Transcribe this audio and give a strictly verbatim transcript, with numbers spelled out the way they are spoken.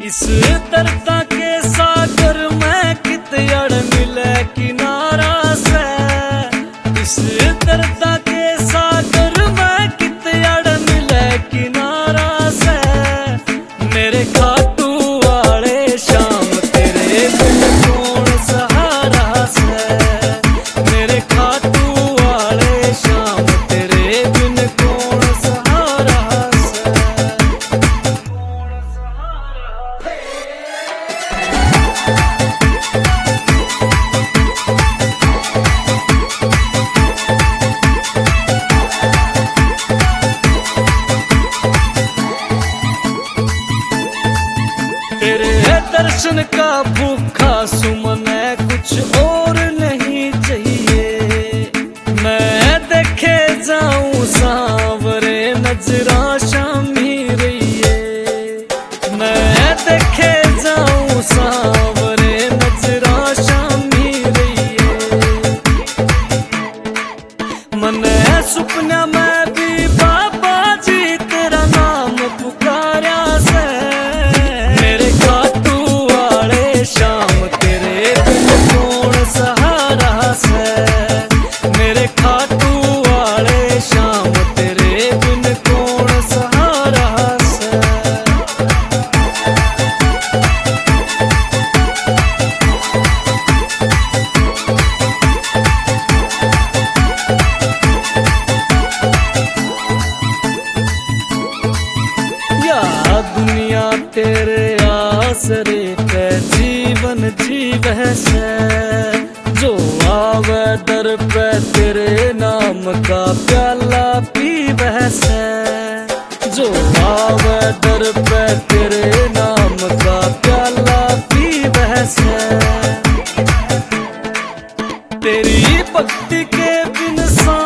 इस दर्द के सागर में कित अड़ मिले किनारा से। इस दर्द के सागर में कित अड़ मिले किनारा से। मेरे खाटू वाले शाम तेरे बिन कौन सहारा से। मेरे खाटू वाले शाम तेरे बिन कौन सहारा से। तेरे दर्शन का भूखा सुमन है, कुछ और नहीं चाहिए। मैं देखे जाऊं सांवरे नजरा शामी रहिए। मैं देखे जाऊं सांवरे नजरा शामी रहिए। मन है सुपना में भी बाबा जी तेरा नाम पुकारा से। मेरे खाटू वाले शाम तेरे बिन कौन सहारा से। मेरे खाटू वाले शाम तेरे बिन कौन सहारा से। या दुनिया तेरे आसरे पे जीवन जीव से। जो आवे दर पे तेरे नाम का प्याला पीवे से। जो आवे दर पे तेरे नाम का प्याला पीवे से। तेरी भक्ति के बिन